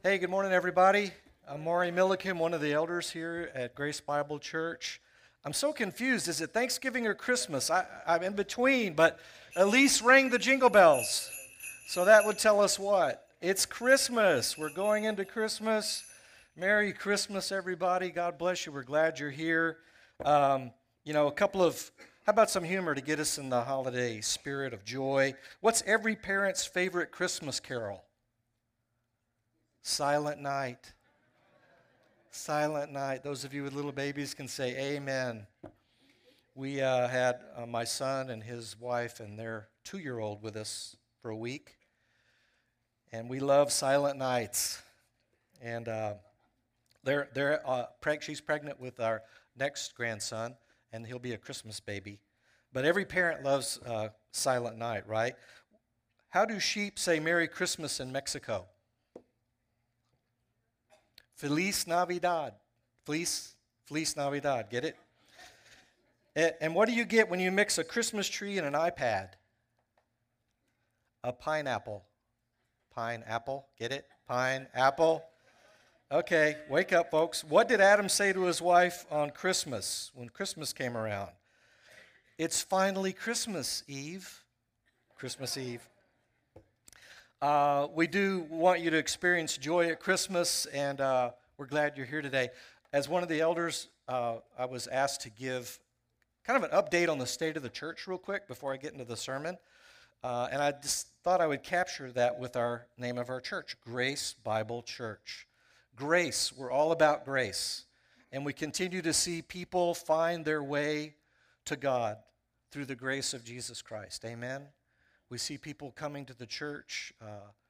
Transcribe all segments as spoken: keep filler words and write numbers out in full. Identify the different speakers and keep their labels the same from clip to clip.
Speaker 1: Hey, good morning, everybody. I'm Maury Milliken, one of the elders here at Grace Bible Church. I'm so confused. Is it Thanksgiving or Christmas? I, I'm in between, but Elise rang the jingle bells. So that would tell us what? It's Christmas. We're going into Christmas. Merry Christmas, everybody. God bless you. We're glad you're here. Um, you know, a couple of, how about some humor to get us in the holiday spirit of joy? What's every parent's favorite Christmas carol? Silent Night. Silent Night. Those of you with little babies can say amen. We uh, had uh, my son and his wife and their two-year-old with us for a week, and we love Silent Nights. And uh, they're, they're, uh, preg- she's pregnant with our next grandson, and he'll be a Christmas baby. But every parent loves uh, Silent Night, right? How do sheep say Merry Christmas in Mexico? Feliz Navidad. Feliz, Feliz Navidad. Get it? And, and what do you get when you mix a Christmas tree and an iPad? A pineapple. Pineapple. Get it? Pineapple. Okay, wake up, folks. What did Adam say to his wife on Christmas, when Christmas came around? It's finally Christmas Eve. Christmas Eve. Uh, we do want you to experience joy at Christmas, and uh, we're glad you're here today. As one of the elders, uh, I was asked to give kind of an update on the state of the church real quick before I get into the sermon. Uh, and I just thought I would capture that with our name of our church, Grace Bible Church. Grace, we're all about grace. And we continue to see people find their way to God through the grace of Jesus Christ. Amen. We see people coming to the church, uh,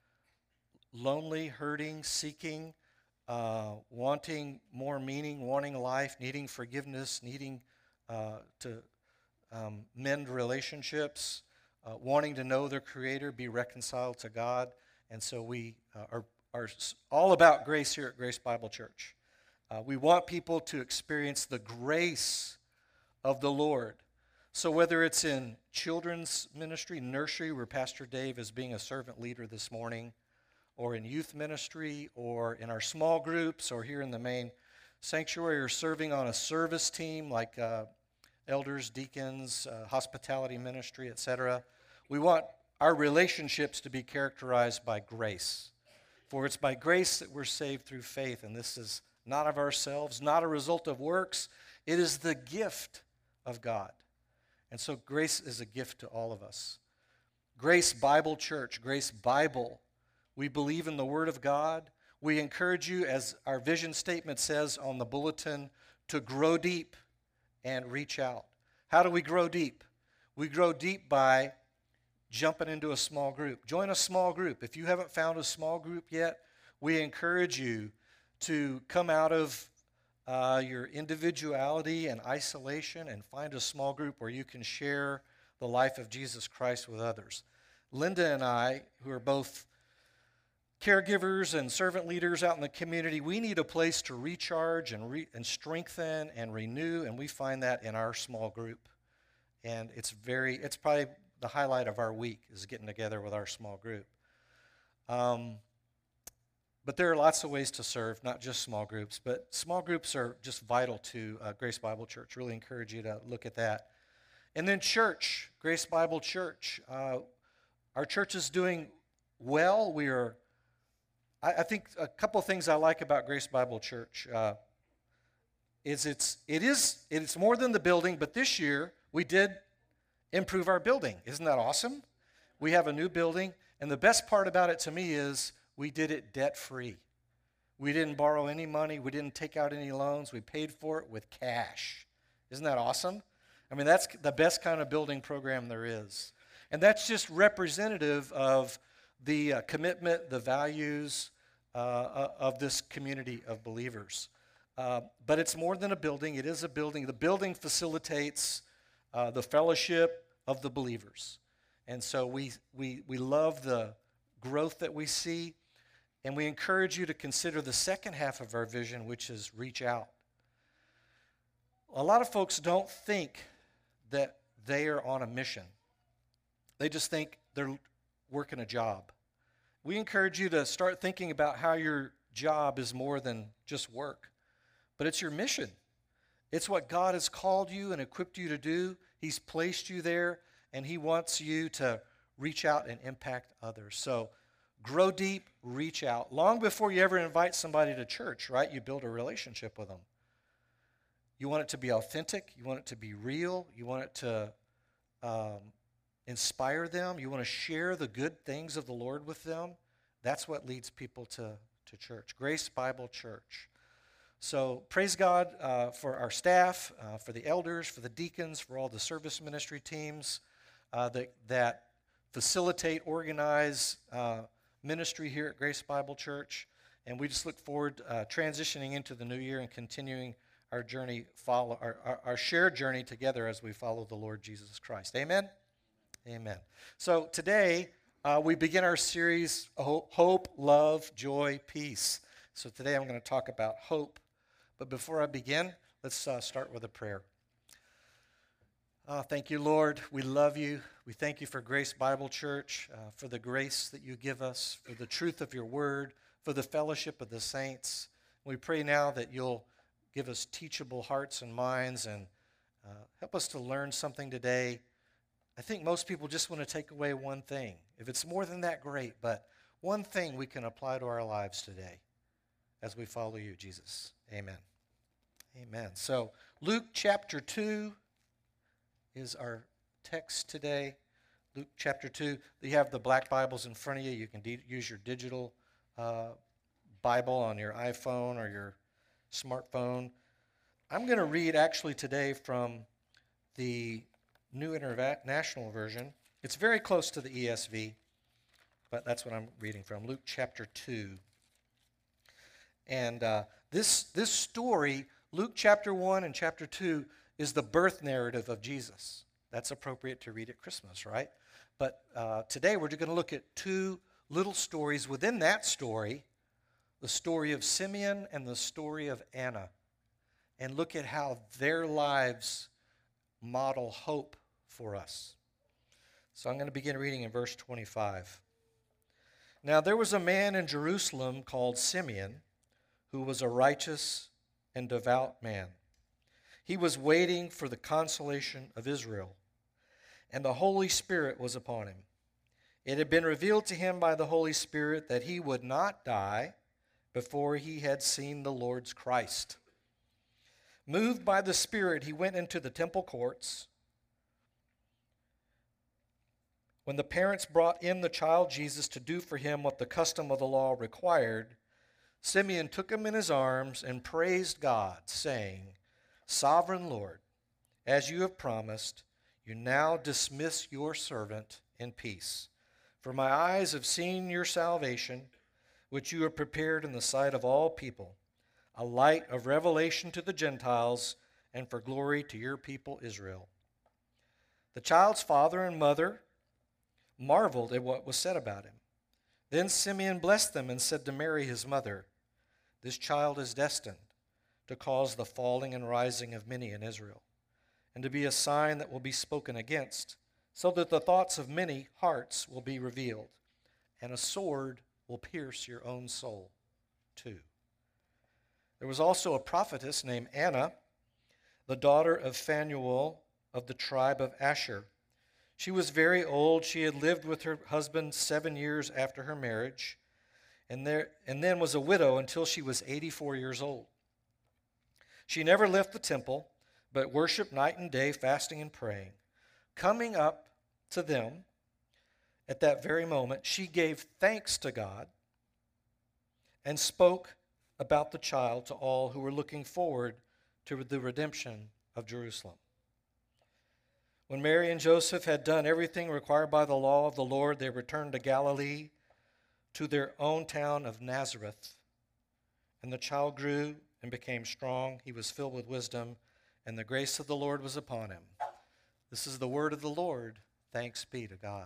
Speaker 1: lonely, hurting, seeking, uh, wanting more meaning, wanting life, needing forgiveness, needing uh, to um, mend relationships, uh, wanting to know their Creator, be reconciled to God. And so we uh, are, are all about grace here at Grace Bible Church. Uh, we want people to experience the grace of the Lord. So whether it's in children's ministry, nursery, where Pastor Dave is being a servant leader this morning, or in youth ministry, or in our small groups, or here in the main sanctuary, or serving on a service team like uh, elders, deacons, uh, hospitality ministry, et cetera, we want our relationships to be characterized by grace. For it's by grace that we're saved through faith, and this is not of ourselves, not a result of works. It is the gift of God. And so grace is a gift to all of us. Grace Bible Church, Grace Bible. We believe in the Word of God. We encourage you, as our vision statement says on the bulletin, to grow deep and reach out. How do we grow deep? We grow deep by jumping into a small group. Join a small group. If you haven't found a small group yet, we encourage you to come out of Uh, your individuality and isolation and find a small group where you can share the life of Jesus Christ with others. Linda and I, who are both caregivers and servant leaders out in the community, we need a place to recharge and, re- and strengthen and renew, and we find that in our small group. And it's very, it's probably the highlight of our week is getting together with our small group. Um, But there are lots of ways to serve, not just small groups. But small groups are just vital to uh, Grace Bible Church. Really encourage you to look at that. And then church, Grace Bible Church. Uh, our church is doing well. We are, I, I think a couple of things I like about Grace Bible Church uh, is it's, it is, it's more than the building, but this year we did improve our building. Isn't that awesome? We have a new building, and the best part about it to me is we did it debt-free. We didn't borrow any money. We didn't take out any loans. We paid for it with cash. Isn't that awesome? I mean, that's the best kind of building program there is. And that's just representative of the uh, commitment, the values uh, of this community of believers. Uh, but it's more than a building. It is a building. The building facilitates uh, the fellowship of the believers. And so we, we, we love the growth that we see. And we encourage you to consider the second half of our vision, which is reach out. A lot of folks don't think that they are on a mission. They just think they're working a job. We encourage you to start thinking about how you're job is more than just work, but it's your mission. It's what God has called you and equipped you to do. He's placed you there, and he wants you to reach out and impact others. So grow deep, reach out. Long before you ever invite somebody to church, right, you build a relationship with them. You want it to be authentic. You want it to be real. You want it to um, inspire them. You want to share the good things of the Lord with them. That's what leads people to, to church. Grace Bible Church. So praise God uh, for our staff, uh, for the elders, for the deacons, for all the service ministry teams uh, that, that facilitate, organize uh, ministry here at Grace Bible Church. And we just look forward uh, transitioning into the new year and continuing our journey, follow our, our, our shared journey together as we follow the Lord Jesus Christ. Amen? Amen. So today uh, we begin our series, Hope, Love, Joy, Peace. So today I'm going to talk about hope. But before I begin, let's uh, start with a prayer. Uh, thank you, Lord. We love you. We thank you for Grace Bible Church, uh, for the grace that you give us, for the truth of your word, for the fellowship of the saints. We pray now that you'll give us teachable hearts and minds and uh, help us to learn something today. I think most people just want to take away one thing. If it's more than that, great, but one thing we can apply to our lives today as we follow you, Jesus. Amen. Amen. So Luke chapter two is our text today. Luke chapter two. You have the black Bibles in front of you. You can de- use your digital uh, Bible on your iPhone or your smartphone. I'm going to read actually today from the New International Version. It's very close to the E S V, but that's what I'm reading from. Luke chapter two. And uh, this, this story, Luke chapter one and chapter two, is the birth narrative of Jesus. That's appropriate to read at Christmas, right? But uh, today we're going to look at two little stories within that story, the story of Simeon and the story of Anna, and look at how their lives model hope for us. So I'm going to begin reading in verse twenty-five. Now there was a man in Jerusalem called Simeon, who was a righteous and devout man. He was waiting for the consolation of Israel, and the Holy Spirit was upon him. It had been revealed to him by the Holy Spirit that he would not die before he had seen the Lord's Christ. Moved by the Spirit, he went into the temple courts. When the parents brought in the child Jesus to do for him what the custom of the law required, Simeon took him in his arms and praised God, saying, Sovereign Lord, as you have promised, you now dismiss your servant in peace. For my eyes have seen your salvation, which you have prepared in the sight of all people, a light of revelation to the Gentiles and for glory to your people Israel. The child's father and mother marveled at what was said about him. Then Simeon blessed them and said to Mary his mother, This child is destined to cause the falling and rising of many in Israel, and to be a sign that will be spoken against, so that the thoughts of many hearts will be revealed, and a sword will pierce your own soul too. There was also a prophetess named Anna, the daughter of Phanuel of the tribe of Asher. She was very old. She had lived with her husband seven years after her marriage, and, there, and then was a widow until she was eighty-four years old. She never left the temple, but worshiped night and day, fasting and praying. Coming up to them at that very moment, she gave thanks to God and spoke about the child to all who were looking forward to the redemption of Jerusalem. When Mary and Joseph had done everything required by the law of the Lord, they returned to Galilee, to their own town of Nazareth. And the child grew and became strong. He was filled with wisdom, and the grace of the Lord was upon him. This is the word of the Lord. Thanks be to God.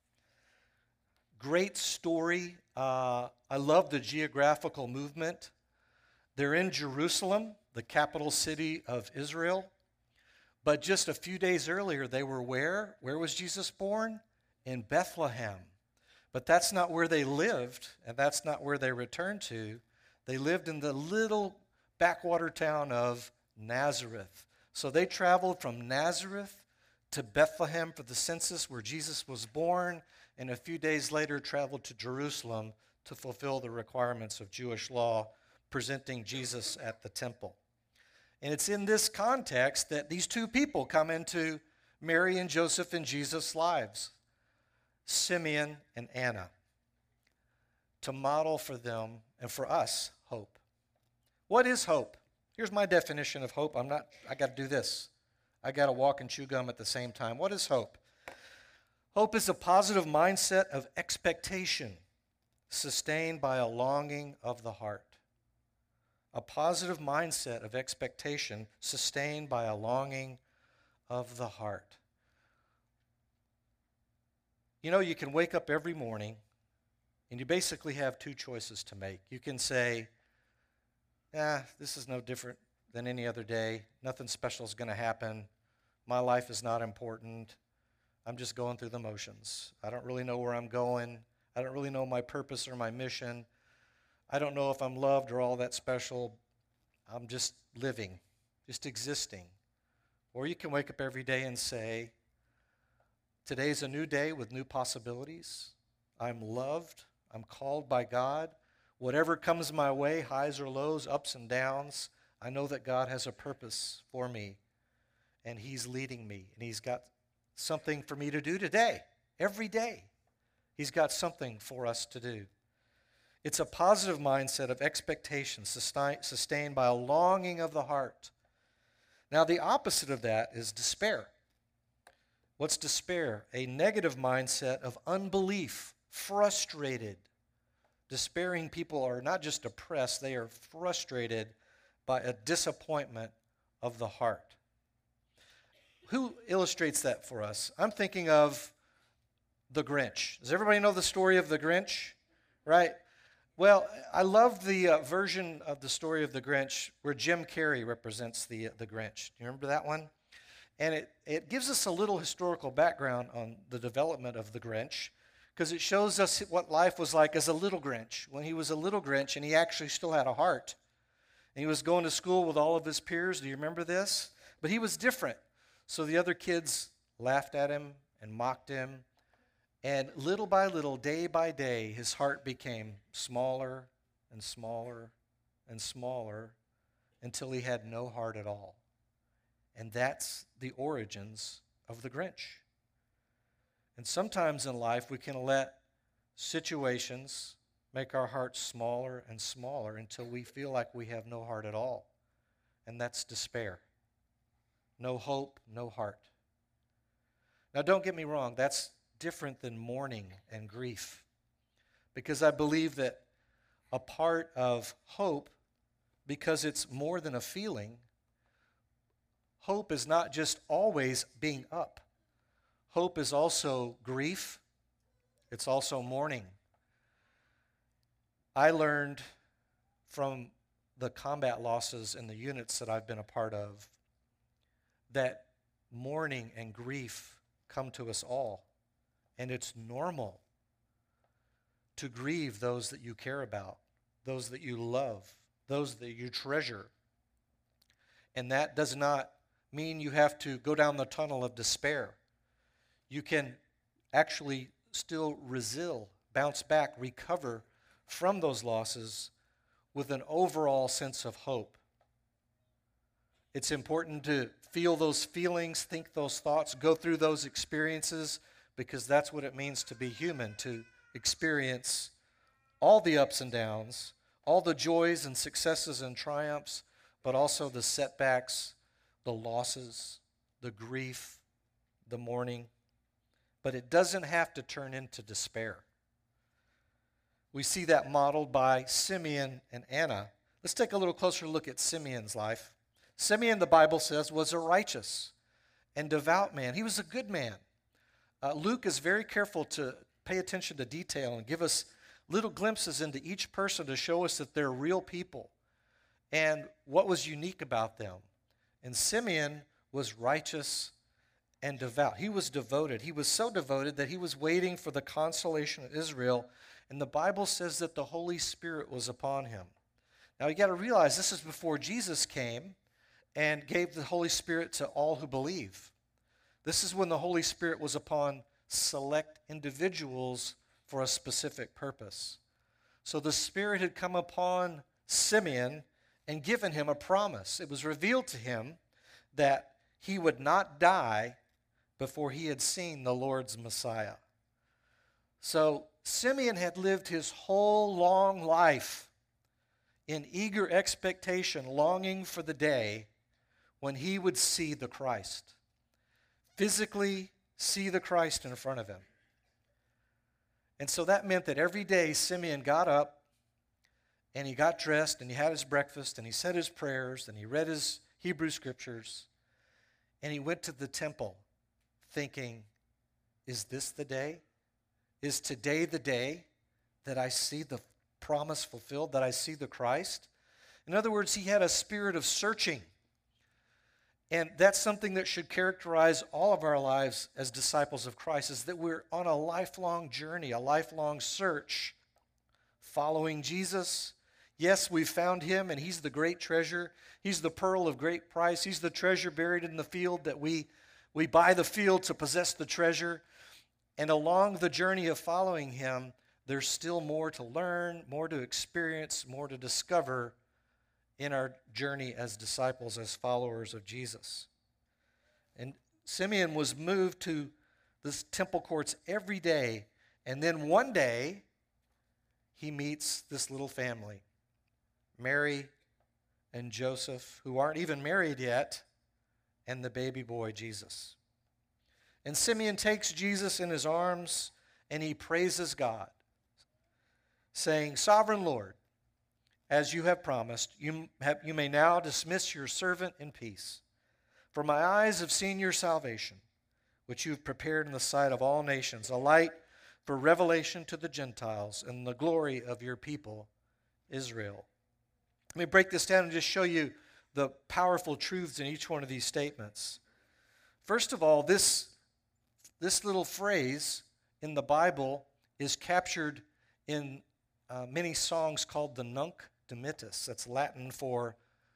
Speaker 1: Great story. Uh, I love the geographical movement. They're in Jerusalem, the capital city of Israel. But just a few days earlier, they were where? Where was Jesus born? In Bethlehem. But that's not where they lived, and that's not where they returned to. They lived in the little backwater town of Nazareth. So they traveled from Nazareth to Bethlehem for the census where Jesus was born, and a few days later traveled to Jerusalem to fulfill the requirements of Jewish law, presenting Jesus at the temple. And it's in this context that these two people come into Mary and Joseph and Jesus' lives, Simeon and Anna, to model for them and for us hope. What is hope? Here's my definition of hope. I'm not, I got to do this. I got to walk and chew gum at the same time. What is hope? Hope is a positive mindset of expectation sustained by a longing of the heart. A positive mindset of expectation sustained by a longing of the heart. You know, you can wake up every morning and you basically have two choices to make. You can say, ah, this is no different than any other day. Nothing special is going to happen. My life is not important. I'm just going through the motions. I don't really know where I'm going. I don't really know my purpose or my mission. I don't know if I'm loved or all that special. I'm just living, just existing. Or you can wake up every day and say, today's a new day with new possibilities. I'm loved. I'm called by God. Whatever comes my way, highs or lows, ups and downs, I know that God has a purpose for me, and He's leading me, and He's got something for me to do today, every day. He's got something for us to do. It's a positive mindset of expectation sustained by a longing of the heart. Now, the opposite of that is despair. What's despair? A negative mindset of unbelief, frustrated. Despairing people are not just depressed, they are frustrated by a disappointment of the heart. Who illustrates that for us? I'm thinking of the Grinch. Does everybody know the story of the Grinch? Right? Well, I love the uh, version of the story of the Grinch where Jim Carrey represents the, uh, the Grinch. Do you remember that one? And it, it gives us a little historical background on the development of the Grinch, because it shows us what life was like as a little Grinch, when he was a little Grinch and he actually still had a heart. And he was going to school with all of his peers. Do you remember this? But he was different. So the other kids laughed at him and mocked him. And little by little, day by day, his heart became smaller and smaller and smaller until he had no heart at all. And that's the origins of the Grinch. And sometimes in life, we can let situations make our hearts smaller and smaller until we feel like we have no heart at all. And that's despair. No hope, no heart. Now, don't get me wrong, that's different than mourning and grief. Because I believe that a part of hope, because it's more than a feeling, hope is not just always being up. Hope is also grief. It's also mourning. I learned from the combat losses in the units that I've been a part of that mourning and grief come to us all. And it's normal to grieve those that you care about, those that you love, those that you treasure. And that does not mean you have to go down the tunnel of despair. You can actually still resil, bounce back, recover from those losses with an overall sense of hope. It's important to feel those feelings, think those thoughts, go through those experiences, because that's what it means to be human, to experience all the ups and downs, all the joys and successes and triumphs, but also the setbacks, the losses, the grief, the mourning. But it doesn't have to turn into despair. We see that modeled by Simeon and Anna. Let's take a little closer look at Simeon's life. Simeon, the Bible says, was a righteous and devout man. He was a good man. Uh, Luke is very careful to pay attention to detail and give us little glimpses into each person to show us that they're real people and what was unique about them. And Simeon was righteous and devout. He was devoted. He was so devoted that he was waiting for the consolation of Israel. And the Bible says that the Holy Spirit was upon him. Now you got to realize this is before Jesus came and gave the Holy Spirit to all who believe. This is when the Holy Spirit was upon select individuals for a specific purpose. So the Spirit had come upon Simeon and given him a promise. It was revealed to him that he would not die before he had seen the Lord's Messiah. So Simeon had lived his whole long life in eager expectation, longing for the day when he would see the Christ, physically see the Christ in front of him. And so that meant that every day Simeon got up and he got dressed and he had his breakfast and he said his prayers and he read his Hebrew scriptures and he went to the temple thinking, is this the day? Is today the day that I see the promise fulfilled, that I see the Christ? In other words, he had a spirit of searching. And that's something that should characterize all of our lives as disciples of Christ, is that we're on a lifelong journey, a lifelong search, following Jesus. Yes, we've found him, and he's the great treasure. He's the pearl of great price. He's the treasure buried in the field that we, we buy the field to possess the treasure. And along the journey of following him, there's still more to learn, more to experience, more to discover in our journey as disciples, as followers of Jesus. And Simeon was moved to the temple courts every day, and then one day he meets this little family, Mary and Joseph, who aren't even married yet, and the baby boy Jesus. And Simeon takes Jesus in his arms and he praises God, saying, Sovereign Lord, as you have promised, you, have, you may now dismiss your servant in peace. For my eyes have seen your salvation, which you have prepared in the sight of all nations, a light for revelation to the Gentiles and the glory of your people, Israel. Let me break this down and just show you the powerful truths in each one of these statements. First of all, this, this little phrase in the Bible is captured in uh, many songs called the Nunc Dimittis. That's Latin for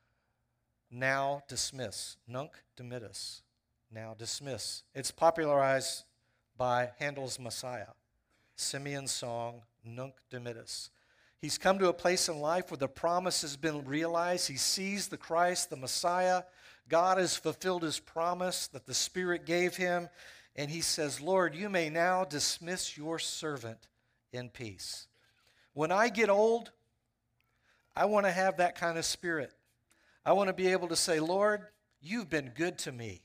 Speaker 1: now dismiss. Nunc Dimittis, now dismiss. It's popularized by Handel's Messiah, Simeon's song, Nunc Dimittis. He's come to a place in life where the promise has been realized. He sees the Christ, the Messiah. God has fulfilled his promise that the Spirit gave him. And he says, Lord, you may now dismiss your servant in peace. When I get old, I want to have that kind of spirit. I want to be able to say, Lord, you've been good to me.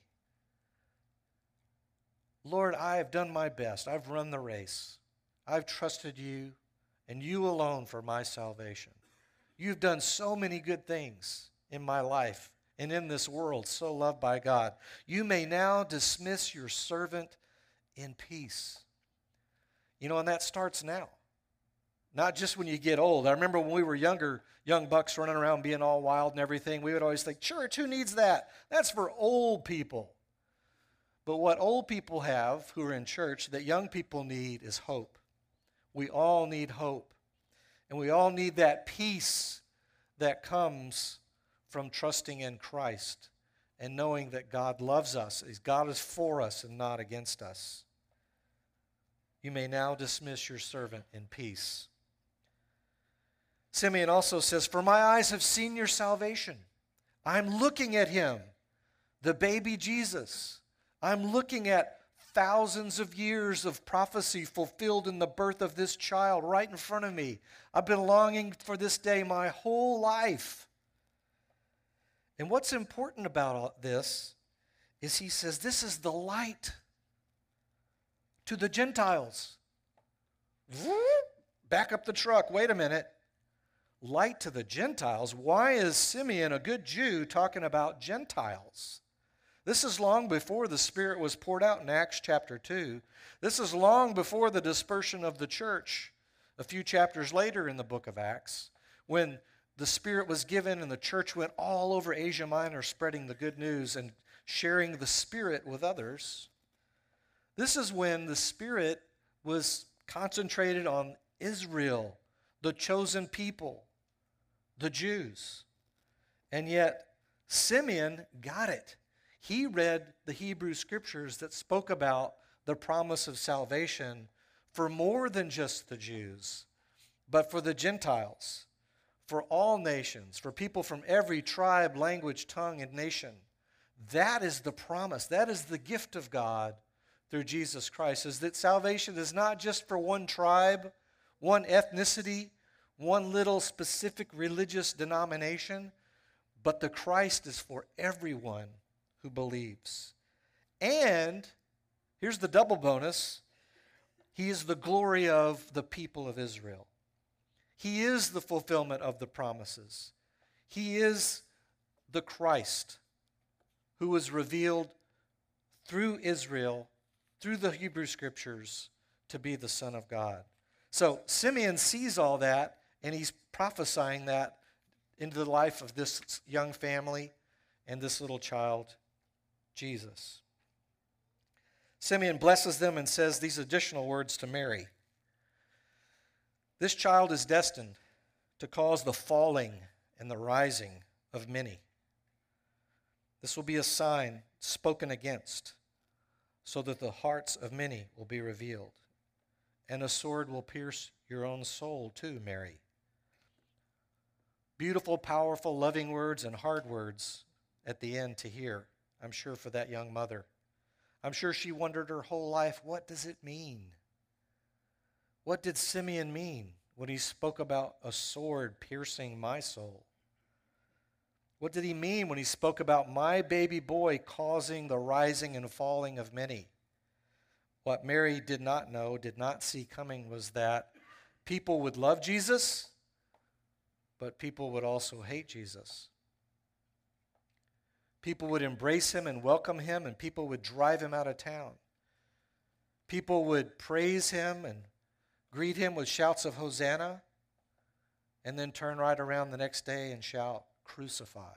Speaker 1: Lord, I have done my best. I've run the race. I've trusted you and you alone for my salvation. You've done so many good things in my life and in this world, so loved by God. You may now dismiss your servant in peace. You know, and that starts now. Not just when you get old. I remember when we were younger, young bucks running around being all wild and everything, we would always think, church, who needs that? That's for old people. But what old people have who are in church that young people need is hope. We all need hope. And we all need that peace that comes from trusting in Christ and knowing that God loves us. God is for us and not against us. You may now dismiss your servant in peace. Simeon also says, for my eyes have seen your salvation. I'm looking at him, the baby Jesus. I'm looking at thousands of years of prophecy fulfilled in the birth of this child right in front of me. I've been longing for this day my whole life. And what's important about this is he says, this is the light to the Gentiles. Back up the truck. Wait a minute. Light to the Gentiles? Why is Simeon, a good Jew, talking about Gentiles? This is long before the Spirit was poured out in Acts chapter two. This is long before the dispersion of the church, a few chapters later in the book of Acts, when the Spirit was given and the church went all over Asia Minor spreading the good news and sharing the Spirit with others. This is when the Spirit was concentrated on Israel, the chosen people, the Jews. And yet, Simeon got it. He read the Hebrew scriptures that spoke about the promise of salvation for more than just the Jews, but for the Gentiles, for all nations, for people from every tribe, language, tongue, and nation. That is the promise. That is the gift of God through Jesus Christ, is that salvation is not just for one tribe, one ethnicity, one little specific religious denomination, but the Christ is for everyone who believes. And here's the double bonus. He is the glory of the people of Israel. He is the fulfillment of the promises. He is the Christ who was revealed through Israel, through the Hebrew scriptures, to be the Son of God. So Simeon sees all that, and he's prophesying that into the life of this young family and this little child, Jesus. Simeon blesses them and says these additional words to Mary. This child is destined to cause the falling and the rising of many. This will be a sign spoken against, so that the hearts of many will be revealed. And a sword will pierce your own soul too, Mary. Beautiful, powerful, loving words and hard words at the end to hear, I'm sure, for that young mother. I'm sure she wondered her whole life, what does it mean? What did Simeon mean when he spoke about a sword piercing my soul? What did he mean when he spoke about my baby boy causing the rising and falling of many? What Mary did not know, did not see coming, was that people would love Jesus, but people would also hate Jesus. People would embrace him and welcome him, and people would drive him out of town. People would praise him and greet him with shouts of Hosanna, and then turn right around the next day and shout, crucify.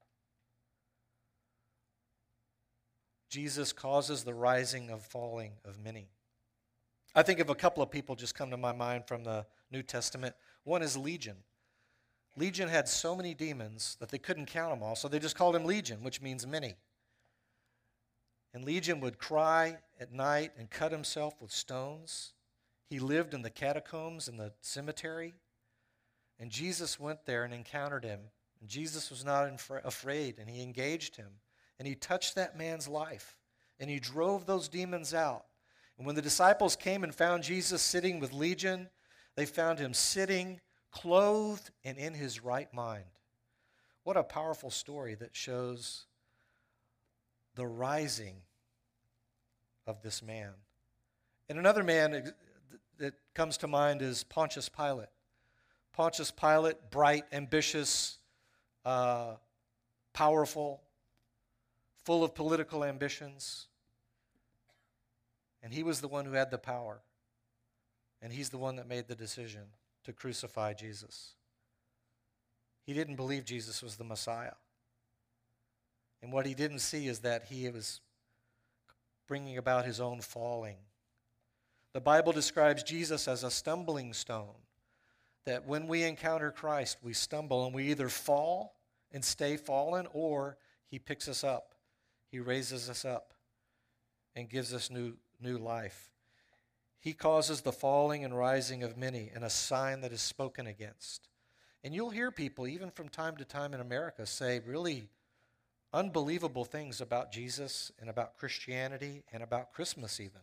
Speaker 1: Jesus causes the rising of falling of many. I think of a couple of people just come to my mind from the New Testament. One is Legion. Legion had so many demons that they couldn't count them all, so they just called him Legion, which means many. And Legion would cry at night and cut himself with stones. He lived in the catacombs in the cemetery, and Jesus went there and encountered him. And Jesus was not afraid, and he engaged him, and he touched that man's life, and he drove those demons out. And when the disciples came and found Jesus sitting with Legion, they found him sitting, clothed, and in his right mind. What a powerful story that shows the rising of this man. And another man that comes to mind is Pontius Pilate. Pontius Pilate, bright, ambitious, uh, powerful, full of political ambitions. And he was the one who had the power. And he's the one that made the decision to crucify Jesus. He didn't believe Jesus was the Messiah. And what he didn't see is that he was bringing about his own falling. The Bible describes Jesus as a stumbling stone, that when we encounter Christ, we stumble and we either fall and stay fallen, or he picks us up. He raises us up and gives us new, new life. He causes the falling and rising of many, and a sign that is spoken against. And you'll hear people, even from time to time in America, say really unbelievable things about Jesus and about Christianity and about Christmas even.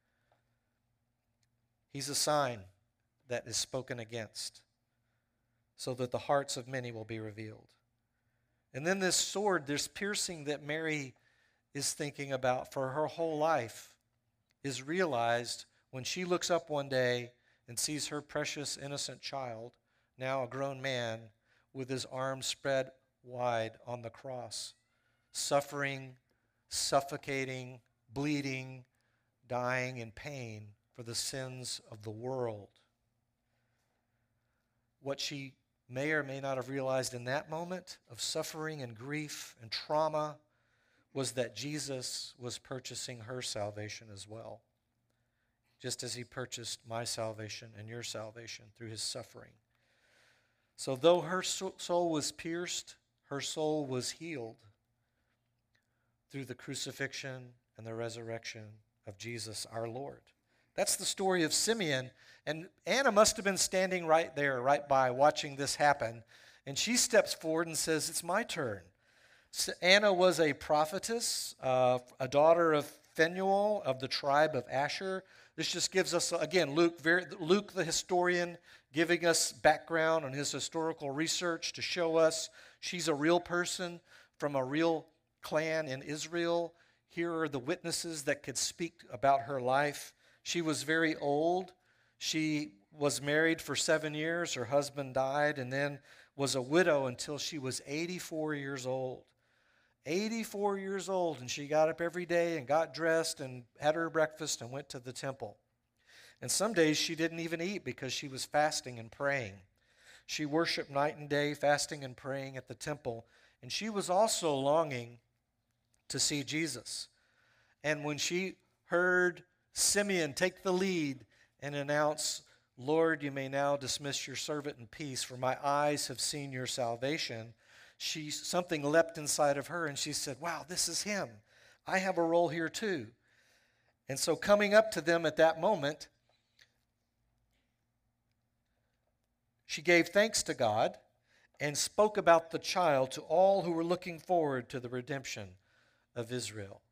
Speaker 1: He's a sign that is spoken against, so that the hearts of many will be revealed. And then this sword, this piercing that Mary is thinking about for her whole life, is realized when she looks up one day and sees her precious innocent child, now a grown man, with his arms spread wide on the cross, suffering, suffocating, bleeding, dying in pain for the sins of the world. What she may or may not have realized in that moment of suffering and grief and trauma was that Jesus was purchasing her salvation as well, just as he purchased my salvation and your salvation through his suffering. So though her soul was pierced, her soul was healed through the crucifixion and the resurrection of Jesus our Lord. That's the story of Simeon. And Anna must have been standing right there, right by, watching this happen. And she steps forward and says, "It's my turn." So Anna was a prophetess, uh, a daughter of Phanuel of the tribe of Asher. This just gives us, again, Luke, very, Luke the historian, giving us background on his historical research to show us she's a real person from a real clan in Israel. Here are the witnesses that could speak about her life. She was very old. She was married for seven years. Her husband died, and then was a widow until she was eighty-four years old. eighty-four years old, and she got up every day and got dressed and had her breakfast and went to the temple. And some days she didn't even eat because she was fasting and praying. She worshiped night and day, fasting and praying at the temple. And she was also longing to see Jesus. And when she heard Simeon take the lead and announce, "Lord, you may now dismiss your servant in peace, for my eyes have seen your salvation," she, something leapt inside of her, and she said, "Wow, this is him. I have a role here too." And so coming up to them at that moment, she gave thanks to God and spoke about the child to all who were looking forward to the redemption of Israel.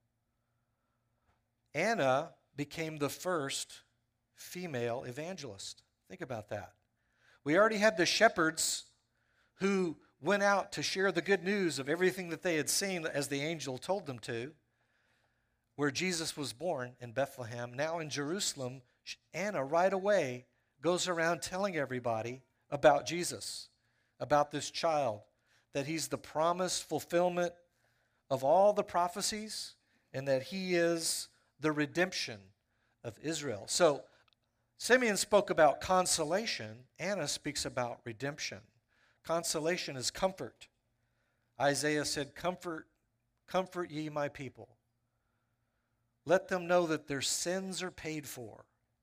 Speaker 1: Anna became the first female evangelist. Think about that. We already had the shepherds who went out to share the good news of everything that they had seen as the angel told them to, where Jesus was born in Bethlehem. Now in Jerusalem, Anna right away goes around telling everybody about Jesus, about this child, that he's the promised fulfillment of all the prophecies, and that he is the redemption of Israel. So Simeon spoke about consolation. Anna speaks about redemption. Consolation is comfort. Isaiah said, "Comfort, comfort ye my people. Let them know that their sins are paid for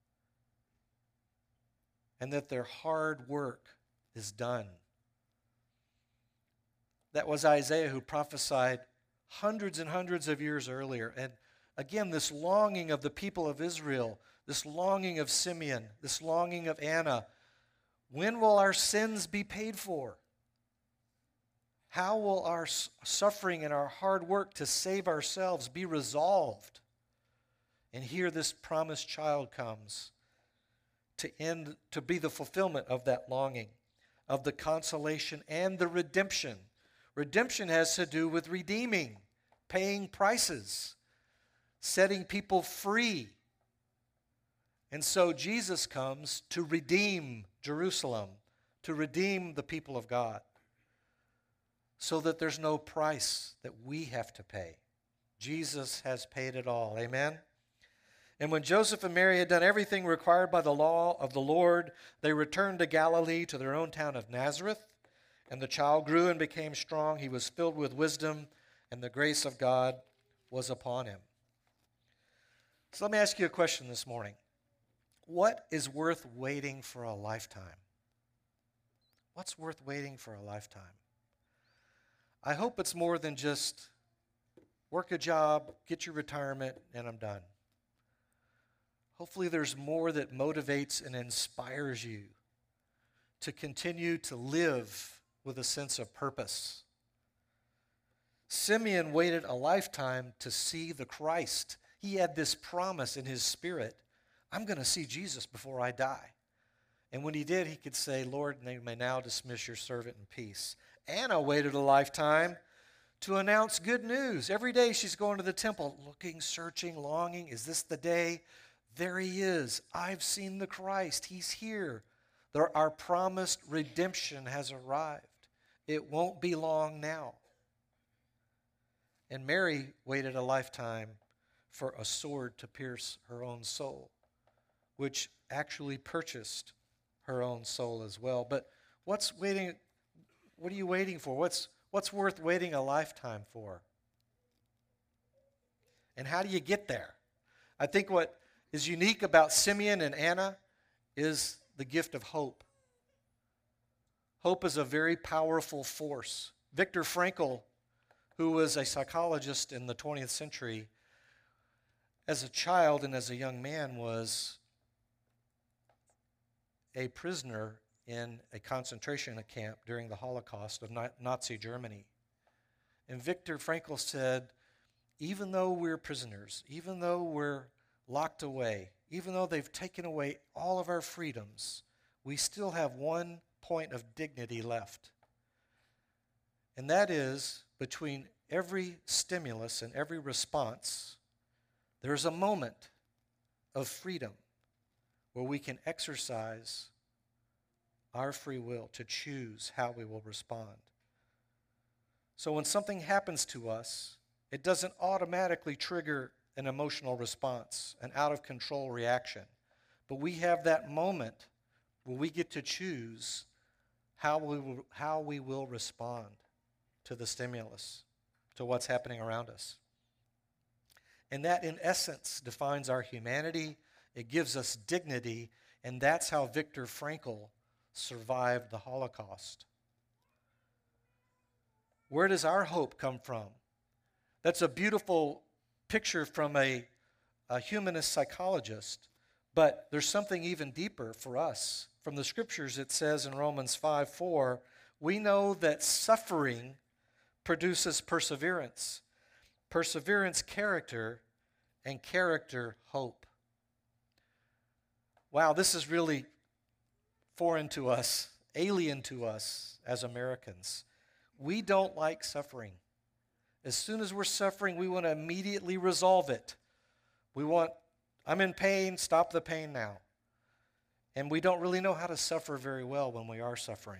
Speaker 1: and that their hard work is done." That was Isaiah who prophesied hundreds and hundreds of years earlier. And again, this longing of the people of Israel, this longing of Simeon, this longing of Anna, when will our sins be paid for? How will our suffering and our hard work to save ourselves be resolved? And here this promised child comes to end, to be the fulfillment of that longing, of the consolation and the redemption. Redemption has to do with redeeming, paying prices, setting people free. And so Jesus comes to redeem Jerusalem, to redeem the people of God, so that there's no price that we have to pay. Jesus has paid it all. Amen? And when Joseph and Mary had done everything required by the law of the Lord, they returned to Galilee, to their own town of Nazareth. And the child grew and became strong. He was filled with wisdom, and the grace of God was upon him. So let me ask you a question this morning. What is worth waiting for a lifetime? What's worth waiting for a lifetime? I hope it's more than just work a job, get your retirement, and I'm done. Hopefully there's more that motivates and inspires you to continue to live with a sense of purpose. Simeon waited a lifetime to see the Christ. He had this promise in his spirit, I'm going to see Jesus before I die. And when he did, he could say, Lord, you may now dismiss your servant in peace. Anna waited a lifetime to announce good news. Every day she's going to the temple, looking, searching, longing. Is this the day? There he is. I've seen the Christ. He's here. There, our promised redemption has arrived. It won't be long now. And Mary waited a lifetime for a sword to pierce her own soul, which actually purchased her own soul as well. But what's waiting? What are you waiting for? What's what's worth waiting a lifetime for? And how do you get there? I think what is unique about Simeon and Anna is the gift of hope. Hope is a very powerful force. Viktor Frankl, who was a psychologist in the twentieth century, as a child and as a young man was a prisoner in a concentration camp during the Holocaust of Nazi Germany. And Viktor Frankl said, even though we're prisoners, even though we're locked away, even though they've taken away all of our freedoms, we still have one point of dignity left. And that is, between every stimulus and every response, there's a moment of freedom where we can exercise our free will to choose how we will respond. So when something happens to us, it doesn't automatically trigger an emotional response, an out-of-control reaction. But we have that moment where we get to choose how we will, how we will respond to the stimulus, to what's happening around us. And that, in essence, defines our humanity. It gives us dignity, and that's how Viktor Frankl survived the Holocaust. Where does our hope come from? That's a beautiful picture from a, a humanist psychologist, but there's something even deeper for us. From the scriptures, it says in Romans five four, we know that suffering produces perseverance, perseverance character, and character hope. Wow, this is really foreign to us, alien to us as Americans. We don't like suffering. As soon as we're suffering, we want to immediately resolve it. We want, I'm in pain, stop the pain now. And we don't really know how to suffer very well when we are suffering.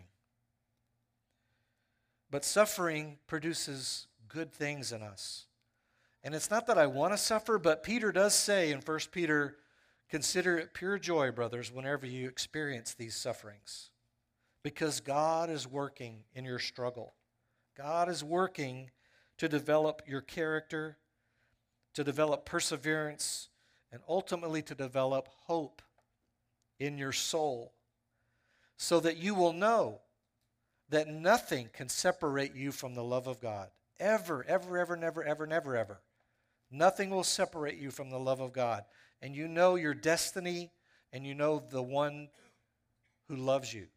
Speaker 1: But suffering produces good things in us. And it's not that I want to suffer, but Peter does say in First Peter, consider it pure joy, brothers, whenever you experience these sufferings, because God is working in your struggle. God is working to develop your character, to develop perseverance, and ultimately to develop hope in your soul, so that you will know that nothing can separate you from the love of God. Ever, ever, ever, never, ever, never, ever. Nothing will separate you from the love of God. And you know your destiny, and you know the one who loves you.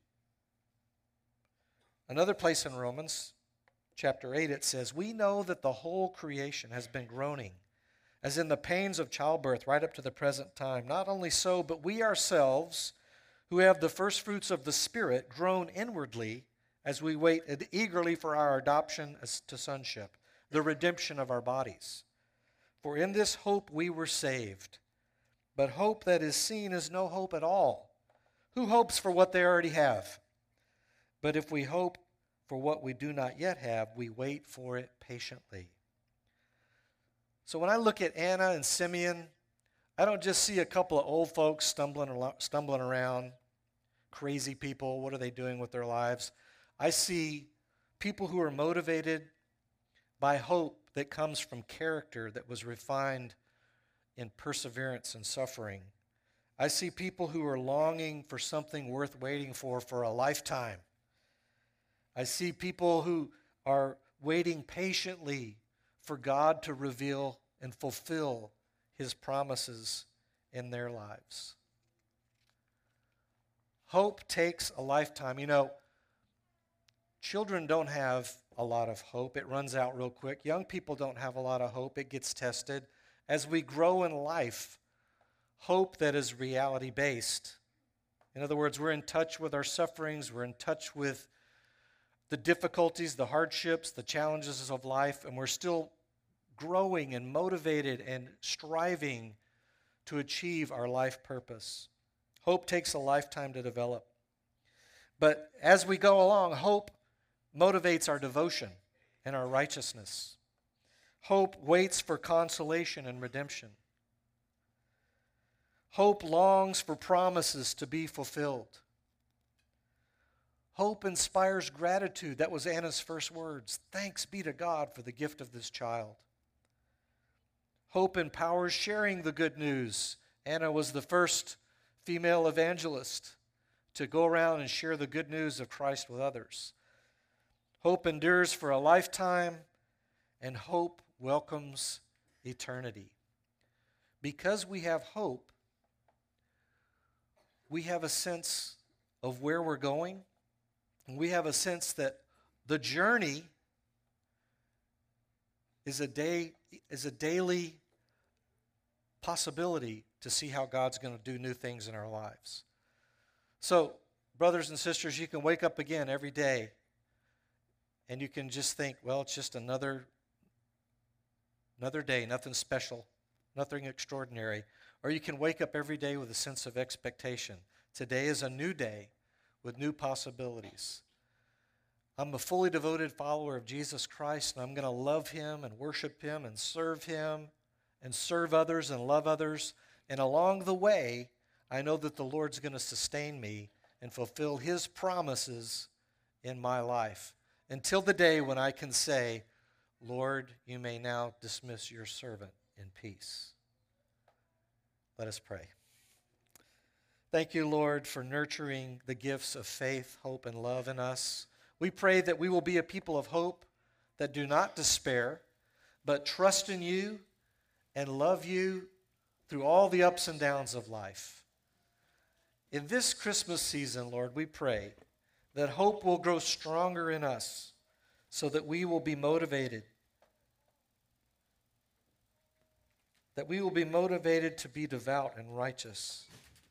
Speaker 1: Another place in Romans chapter eight, it says, we know that the whole creation has been groaning, as in the pains of childbirth, right up to the present time. Not only so, but we ourselves, who have the first fruits of the Spirit, groan inwardly as we wait eagerly for our adoption as to sonship, the redemption of our bodies. For in this hope we were saved. But hope that is seen is no hope at all. Who hopes for what they already have? But if we hope for what we do not yet have, we wait for it patiently. So when I look at Anna and Simeon, I don't just see a couple of old folks stumbling, stumbling around, crazy people. What are they doing with their lives? I see people who are motivated by hope that comes from character that was refined in perseverance and suffering. I see people who are longing for something worth waiting for for a lifetime. I see people who are waiting patiently for God to reveal and fulfill His promises in their lives. Hope takes a lifetime. You know, children don't have a lot of hope. It runs out real quick. Young people don't have a lot of hope. It gets tested. As we grow in life, hope that is reality-based. In other words, we're in touch with our sufferings. We're in touch with the difficulties, the hardships, the challenges of life, and we're still growing and motivated and striving to achieve our life purpose. Hope takes a lifetime to develop. But as we go along, hope motivates our devotion and our righteousness. Hope waits for consolation and redemption. Hope longs for promises to be fulfilled. Hope inspires gratitude. That was Anna's first words. Thanks be to God for the gift of this child. Hope empowers sharing the good news. Anna was the first female evangelist to go around and share the good news of Christ with others. Hope endures for a lifetime, and hope welcomes eternity. Because we have hope, we have a sense of where we're going, and we have a sense that the journey is a day is a daily possibility to see how God's going to do new things in our lives. So, brothers and sisters, you can wake up again every day and you can just think, well, it's just another another day, nothing special, nothing extraordinary. Or you can wake up every day with a sense of expectation. Today is a new day with new possibilities. I'm a fully devoted follower of Jesus Christ, and I'm going to love him and worship him and serve him and serve others and love others. And along the way, I know that the Lord's going to sustain me and fulfill his promises in my life until the day when I can say, Lord, you may now dismiss your servant in peace. Let us pray. Thank you, Lord, for nurturing the gifts of faith, hope, and love in us. We pray that we will be a people of hope that do not despair, but trust in you and love you through all the ups and downs of life. In this Christmas season, Lord, we pray that hope will grow stronger in us so that we will be motivated, that we will be motivated to be devout and righteous,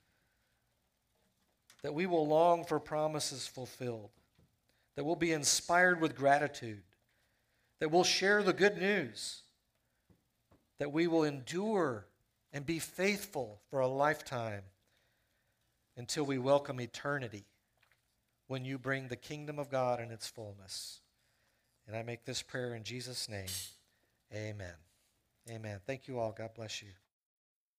Speaker 1: that we will long for promises fulfilled, that we'll be inspired with gratitude, that we'll share the good news, that we will endure and be faithful for a lifetime until we welcome eternity when you bring the kingdom of God in its fullness. And I make this prayer in Jesus' name. Amen. Amen. Thank you all. God bless you.